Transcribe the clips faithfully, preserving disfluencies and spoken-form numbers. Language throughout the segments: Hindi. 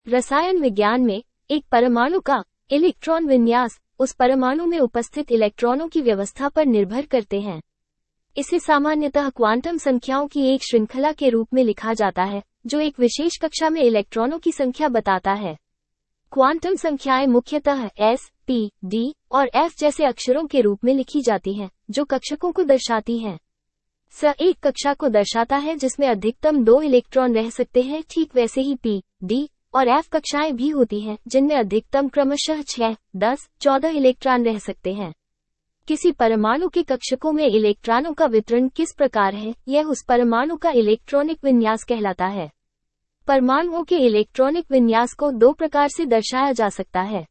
रसायन विज्ञान में एक परमाणु का इलेक्ट्रॉन विन्यास उस परमाणु में उपस्थित इलेक्ट्रॉनों की व्यवस्था पर निर्भर करते हैं। इसे सामान्यतः क्वांटम संख्याओं की एक श्रृंखला के रूप में लिखा जाता है, जो एक विशेष कक्षा में इलेक्ट्रॉनों की संख्या बताता है। क्वांटम संख्याएं मुख्यतः एस, पी, डी और एफ जैसे अक्षरों के रूप में लिखी जाती हैं, जो कक्षकों को दर्शाती हैं। स एक कक्षा को दर्शाता है जिसमें अधिकतम दो इलेक्ट्रॉन रह सकते हैं। ठीक वैसे ही पी, डी और एफ कक्षाएं भी होती हैं, जिनमें अधिकतम क्रमशः छह, दस, चौदह इलेक्ट्रॉन रह सकते हैं। किसी परमाणु के कक्षकों में इलेक्ट्रॉनों का वितरण किस प्रकार है, यह उस परमाणु का इलेक्ट्रॉनिक विन्यास कहलाता है। परमाणुओं के इलेक्ट्रॉनिक विन्यास को दो प्रकार से दर्शाया जा सकता है।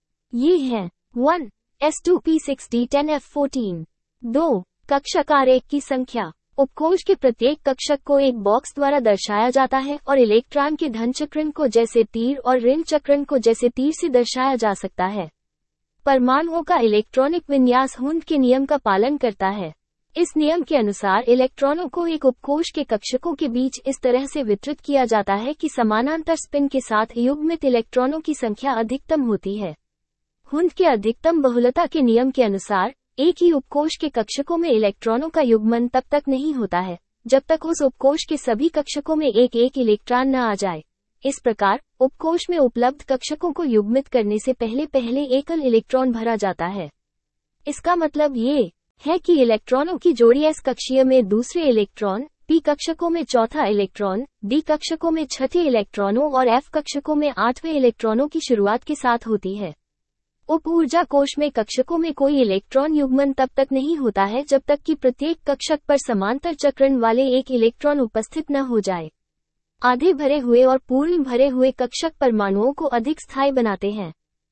ये हैं one S two P six D ten F fourteen. दो कक्षक आरेख की संख्या। उपकोश के प्रत्येक कक्षक को एक बॉक्स द्वारा दर्शाया जाता है और इलेक्ट्रॉन के धन चक्रण को जैसे तीर और ऋण चक्रण को जैसे तीर से दर्शाया जा सकता है। परमाणुओं का इलेक्ट्रॉनिक विन्यास हुंड के नियम का पालन करता है। इस नियम के अनुसार इलेक्ट्रॉनों को एक उपकोश के कक्षकों के बीच इस तरह से वितरित किया जाता है कि समानांतर स्पिन के साथ युग्मित इलेक्ट्रॉनों की संख्या अधिकतम होती है। हुंड के अधिकतम बहुलता के नियम के अनुसार एक ही उपकोश के कक्षकों में इलेक्ट्रॉनों का युग्मन तब तक नहीं होता है जब तक उस उपकोश के सभी कक्षकों में एक एक इलेक्ट्रॉन न आ जाए। इस प्रकार उपकोश में उपलब्ध कक्षकों को युग्मित करने से पहले पहले एकल इलेक्ट्रॉन भरा जाता है। इसका मतलब ये है कि इलेक्ट्रॉनों की जोड़ी एस कक्षीय में दूसरे इलेक्ट्रॉन, पी कक्षकों में चौथा इलेक्ट्रॉन, डी कक्षकों में छठे इलेक्ट्रॉनों और एफ कक्षकों में आठवें इलेक्ट्रॉनों की शुरुआत के साथ होती है। उप ऊर्जा कोश में कक्षकों में कोई इलेक्ट्रॉन युग्मन तब तक नहीं होता है जब तक कि प्रत्येक कक्षक पर समांतर चक्रण वाले एक इलेक्ट्रॉन उपस्थित न हो जाए। आधे भरे हुए और पूर्ण भरे हुए कक्षक परमाणुओं को अधिक स्थायी बनाते हैं।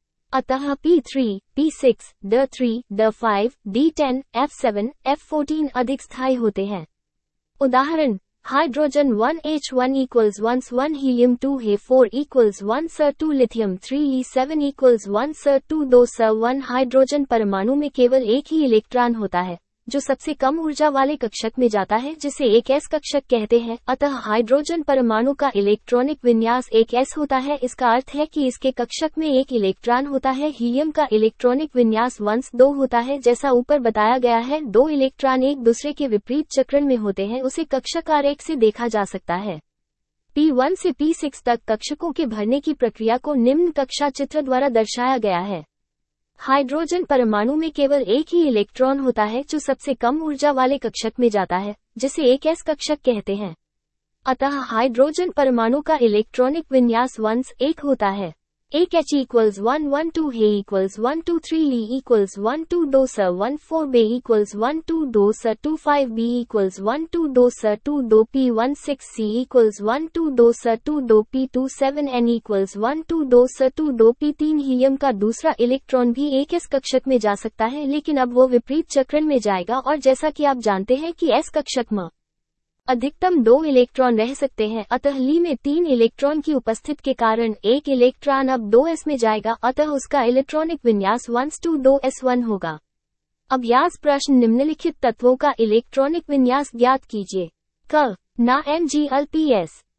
अतः P three, P six, D three, D five, D ten, F seven, F fourteen अधिक स्थायी होते हैं। उदाहरण hydrogen one H one equals one one helium two He four equals one S two lithium three Li seven equals one S two दो स वन। हाइड्रोजन परमाणु में केवल एक ही इलेक्ट्रॉन होता है, जो सबसे कम ऊर्जा वाले कक्षक में जाता है, जिसे एक एस कक्षक कहते हैं। अतः हाइड्रोजन परमाणु का इलेक्ट्रॉनिक विन्यास एक एस होता है। इसका अर्थ है कि इसके कक्षक में एक इलेक्ट्रॉन होता है। हीलियम का इलेक्ट्रॉनिक विन्यास वंस दो होता है, जैसा ऊपर बताया गया है। दो इलेक्ट्रॉन एक दूसरे के विपरीत चक्रण में होते हैं, उसे कक्षक आरेख से देखा जा सकता है। पी वन से पी सिक्स तक कक्षकों के भरने की प्रक्रिया को निम्न कक्षा चित्र द्वारा दर्शाया गया है। हाइड्रोजन परमाणु में केवल एक ही इलेक्ट्रॉन होता है, जो सबसे कम ऊर्जा वाले कक्षक में जाता है, जिसे एक एस कक्षक कहते हैं। अतः हाइड्रोजन परमाणु का इलेक्ट्रॉनिक विन्यास वंस एक होता है। एक H equals one one two He equals one two three Li equals one two दो स one four Be equals one two दो s two five B equals one two दो स टू दो p one six C equals one two दो स टू दो p two seven N equals one two दो स टू दो पी तीन। हीलियम का दूसरा इलेक्ट्रॉन भी एक एस कक्षक में जा सकता है, लेकिन अब वो विपरीत चक्रण में जाएगा, और जैसा कि आप जानते हैं कि एस कक्षक में अधिकतम दो इलेक्ट्रॉन रह सकते हैं। अतः ली में तीन इलेक्ट्रॉन की उपस्थिति के कारण एक इलेक्ट्रॉन अब दो एस में जाएगा, अतः उसका इलेक्ट्रॉनिक विन्यास वंस टू दो एस वन होगा। अभ्यास प्रश्न निम्नलिखित तत्वों का इलेक्ट्रॉनिक विन्यास ज्ञात कीजिए। क ना M G L P S